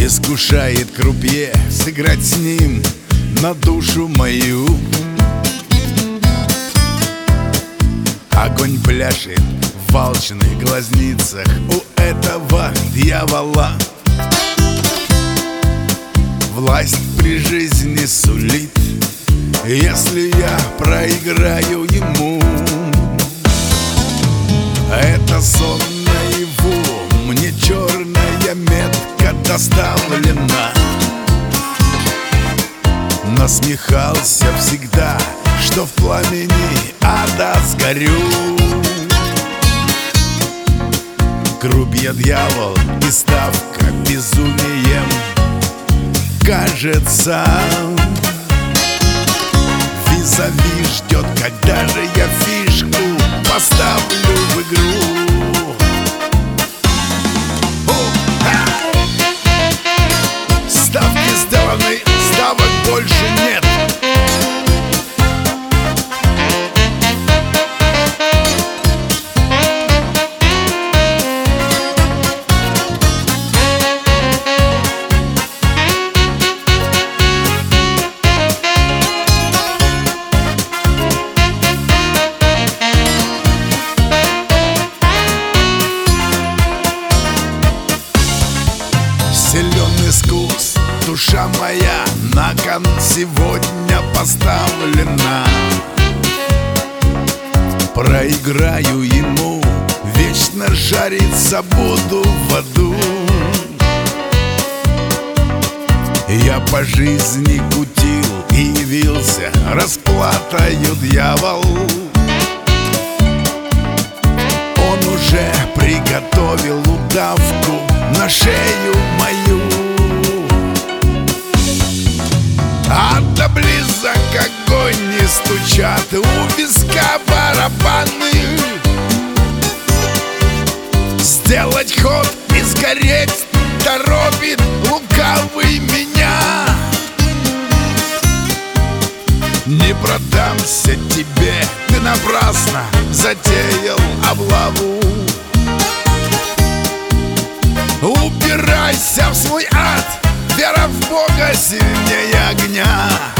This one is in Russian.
Искушает крупье сыграть с ним на душу мою. Огонь пляшет в алчных глазницах у этого дьявола. Власть при жизни сулит, если я проиграю ему. Это сон наяву, мне черная метка доставлена. Насмехался всегда, что в пламени ада сгорю. Крупья дьявол и ставка безумием кажется. Визави ждет, когда же я фишку поставлю в игру. Ставки сделаны, ставок больше нет. Силен искус, душа моя на кон сегодня поставлена. Проиграю ему, вечно жариться буду в аду. Я по жизни кутил и явился расплатою дьявол. Он уже приготовил удавку на шею мою. А до близок огонь не стучат, у виска барабаны. Сделать ход и сгореть торопит лукавый меня. Не продамся тебе, ты напрасно затеял облаву. Упирайся в свой ад, вера в Бога сильнее огня.